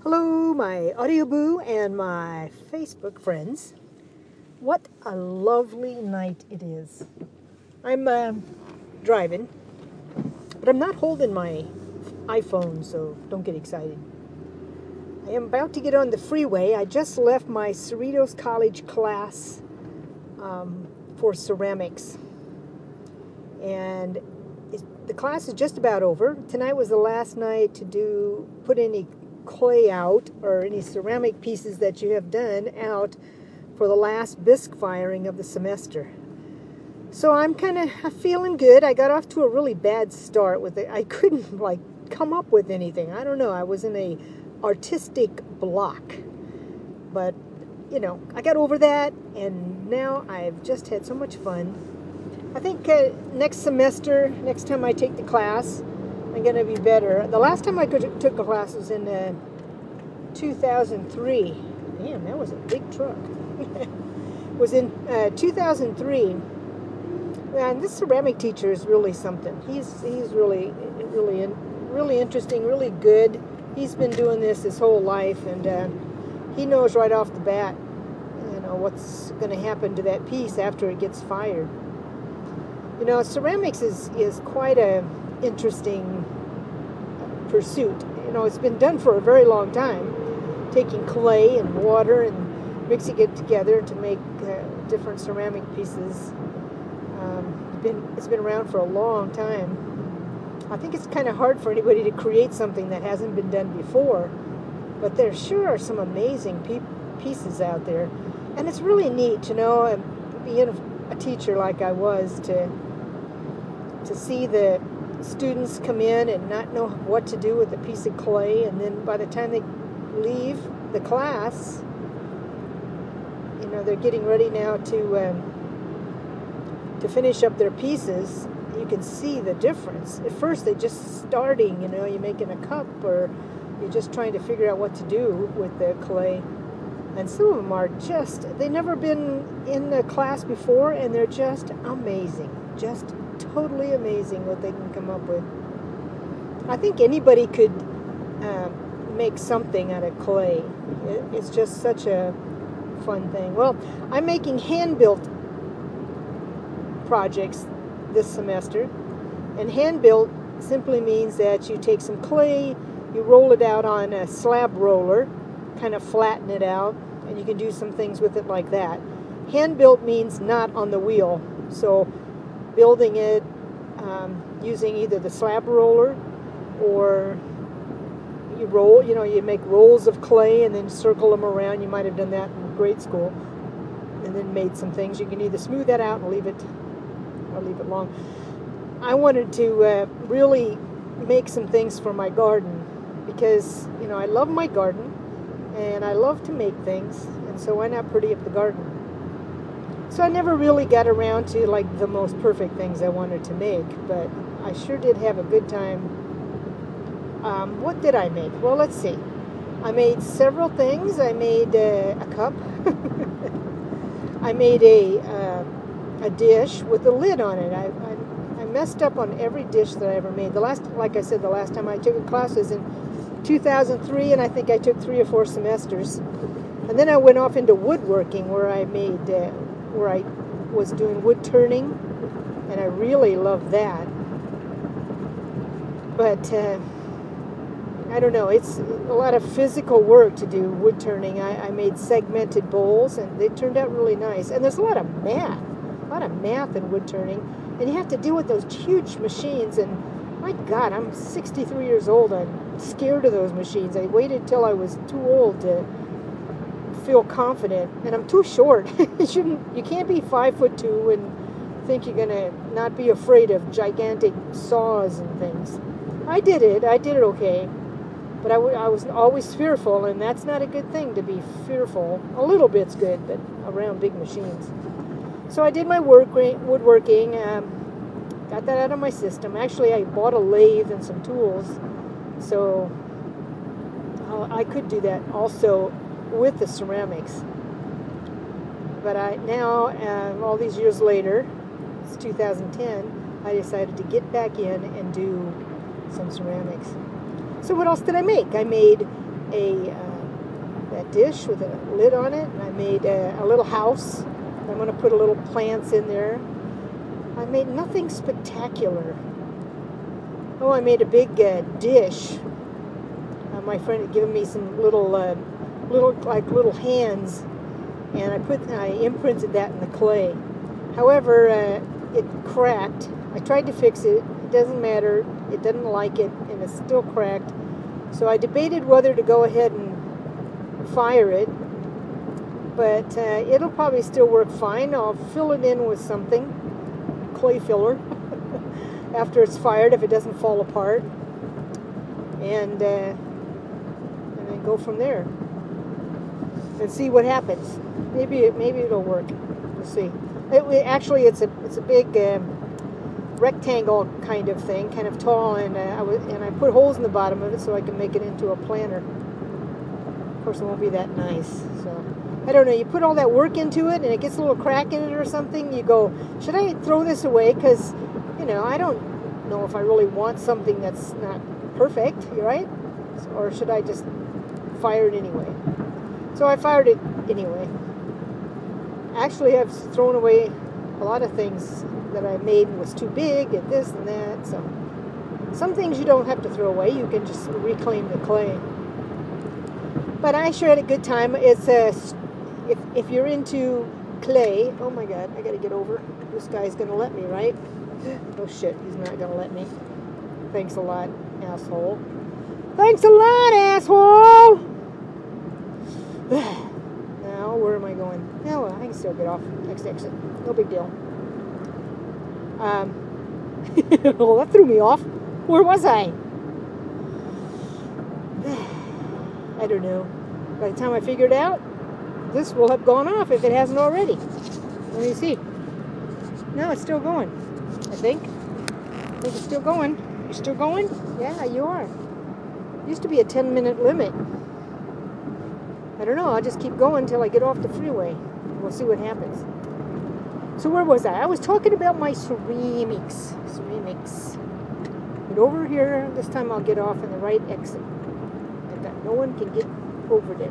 Hello, my audio boo and my Facebook friends. What a lovely night it is. I'm driving, but I'm not holding my iPhone, so don't get excited. I am about to get on the freeway. I just left my Cerritos College class for ceramics, and the class is just about over. Tonight was the last night to put any clay out or any ceramic pieces that you have done out for the last bisque firing of the semester. So I'm kind of feeling good. I got off to a really bad start with it. I couldn't come up with anything. I don't know. I was in a artistic block. But, I got over that, and now I've just had so much fun. I think next semester, next time I take the class, I'm going to be better. The last time I took a class was in 2003. Damn, that was a big truck. It was in 2003. And this ceramic teacher is really something. He's really interesting, really good. He's been doing this his whole life, and he knows right off the bat, what's going to happen to that piece after it gets fired. Ceramics is quite a interesting pursuit. It's been done for a very long time, taking clay and water and mixing it together to make different ceramic pieces. It's been around for a long time. I think it's kind of hard for anybody to create something that hasn't been done before, but there sure are some amazing pieces out there, and it's really neat, being a teacher like I was, to see the students come in and not know what to do with a piece of clay, and then by the time they leave the class, they're getting ready now to finish up their pieces. You can see the difference. At first, they're just starting, you're making a cup, or you're just trying to figure out what to do with the clay. And some of them are they've never been in the class before, and they're just amazing. Just totally amazing what they can come up with. I think anybody could make something out of clay. It's just such a fun thing. Well, I'm making hand-built projects this semester, and hand-built simply means that you take some clay, you roll it out on a slab roller, kind of flatten it out, and you can do some things with it like that. Hand-built means not on the wheel, so building it using either the slab roller, or you make rolls of clay and then circle them around. You might have done that in grade school, and then made some things. You can either smooth that out and leave it long. I wanted to really make some things for my garden, because I love my garden and I love to make things, and so why not pretty up the garden? So I never really got around to the most perfect things I wanted to make, but I sure did have a good time. What did I make? Well, let's see. I made several things. I made a cup. I made a dish with a lid on it. I messed up on every dish that I ever made. Like I said, the last time I took a class was in 2003, and I think I took 3 or 4 semesters. And then I went off into woodworking, where I was doing wood turning, and I really loved that. But I don't know, it's a lot of physical work to do wood turning. I made segmented bowls, and they turned out really nice. And there's a lot of math in wood turning, and you have to deal with those huge machines, and my God, I'm 63 years old. I'm scared of those machines. I waited till I was too old to feel confident, and I'm too short. You can't be 5'2" and think you're gonna not be afraid of gigantic saws and things. I did it okay, but I was always fearful, and that's not a good thing, to be fearful. A little bit's good, but around big machines. So I did my woodworking, got that out of my system. Actually, I bought a lathe and some tools, so I could do that also with the ceramics. But now, all these years later, it's 2010, I decided to get back in and do some ceramics. So what else did I make? I made a dish with a lid on it, and I made a little house. I'm going to put a little plants in there. I made nothing spectacular. Oh, I made a big dish. My friend had given me some little hands, and I imprinted that in the clay. However, it cracked. I tried to fix it. It doesn't matter. It didn't like it, and it's still cracked. So I debated whether to go ahead and fire it, but it'll probably still work fine. I'll fill it in with something, clay filler, after it's fired if it doesn't fall apart, and then go from there and see what happens. Maybe it'll work. We'll see. Actually, it's a big rectangle kind of thing, kind of tall, and I put holes in the bottom of it so I can make it into a planter. Of course, it won't be that nice. So I don't know. You put all that work into it, and it gets a little crack in it or something. You go, should I throw this away? Because I don't know if I really want something that's not perfect, right? Or should I just fire it anyway? So I fired it anyway. Actually, I've thrown away a lot of things that I made was too big and this and that. So some things you don't have to throw away. You can just reclaim the clay. But I sure had a good time. It's if you're into clay. Oh my God, I got to get over. This guy's gonna let me, right? Oh shit, he's not gonna let me. Thanks a lot, asshole. Thanks a lot, asshole. Now, where am I going? Oh, well, I can still get off. Next exit. No big deal. Well, that threw me off. Where was I? I don't know. By the time I figure it out, this will have gone off if it hasn't already. Let me see. No, it's still going. I think it's still going. You still going? Yeah, you are. Used to be a 10-minute limit. I don't know. I'll just keep going until I get off the freeway. We'll see what happens. So where was I? I was talking about my ceramics. But over here, this time I'll get off in the right exit. That no one can get over there.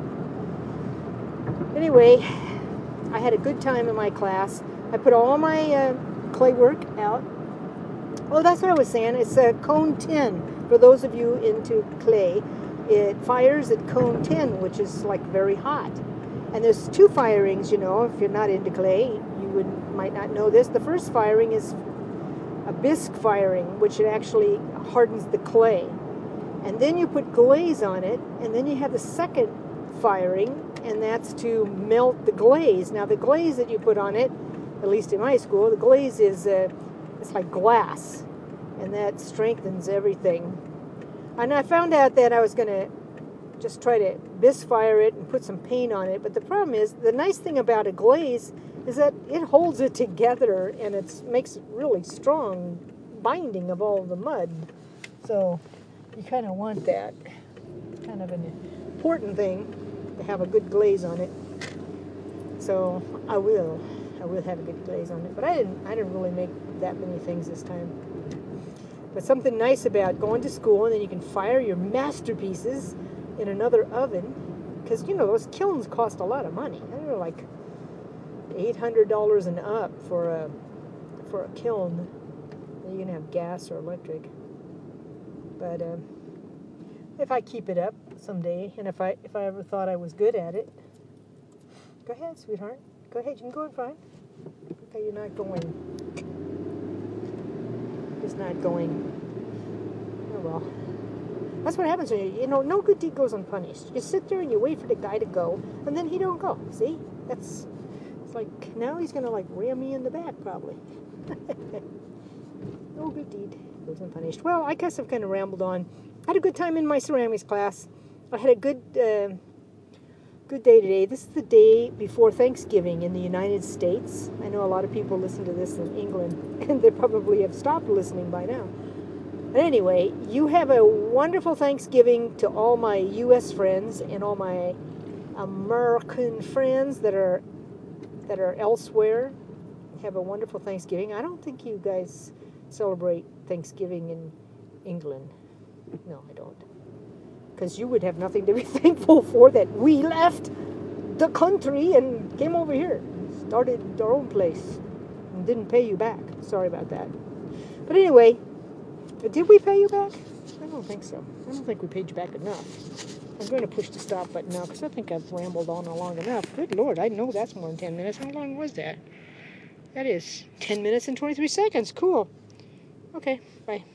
Anyway, I had a good time in my class. I put all my clay work out. Oh, that's what I was saying. It's cone 10. For those of you into clay, it fires at cone 10, which is like very hot. And there's two firings, if you're not into clay, you might not know this. The first firing is a bisque firing, which it actually hardens the clay. And then you put glaze on it, and then you have the second firing, and that's to melt the glaze. Now, the glaze that you put on it, at least in my school, the glaze is it's like glass, and that strengthens everything. And I found out that I was going to just try to bisque fire it and put some paint on it, but the problem is, the nice thing about a glaze is that it holds it together, and it makes it really strong binding of all the mud. So you kind of want that. It's kind of an important thing to have a good glaze on it. So I will have a good glaze on it. But I didn't really make that many things this time. But something nice about going to school, and then you can fire your masterpieces in another oven, because those kilns cost a lot of money. They're like $800 and up for a kiln. You can have gas or electric. But if I keep it up someday, and if I ever thought I was good at it, go ahead, sweetheart. Go ahead, you can go in front. Okay, you're not going. Just not going. Oh well. That's what happens when no good deed goes unpunished. You sit there and you wait for the guy to go, and then he don't go. See? It's like now he's gonna ram me in the back probably. No good deed goes unpunished. Well, I guess I've kind of rambled on. I had a good time in my ceramics class. I had a good day today. This is the day before Thanksgiving in the United States. I know a lot of people listen to this in England, and they probably have stopped listening by now. But anyway, you have a wonderful Thanksgiving to all my U.S. friends and all my American friends that are elsewhere. Have a wonderful Thanksgiving. I don't think you guys celebrate Thanksgiving in England. No, I don't. because you would have nothing to be thankful for that we left the country and came over here, started our own place, and didn't pay you back. Sorry about that. But anyway, did we pay you back? I don't think so. I don't think we paid you back enough. I'm going to push the stop button now because I think I've rambled on long enough. Good Lord, I know that's more than 10 minutes. How long was that? That is 10 minutes and 23 seconds. Cool. Okay, bye.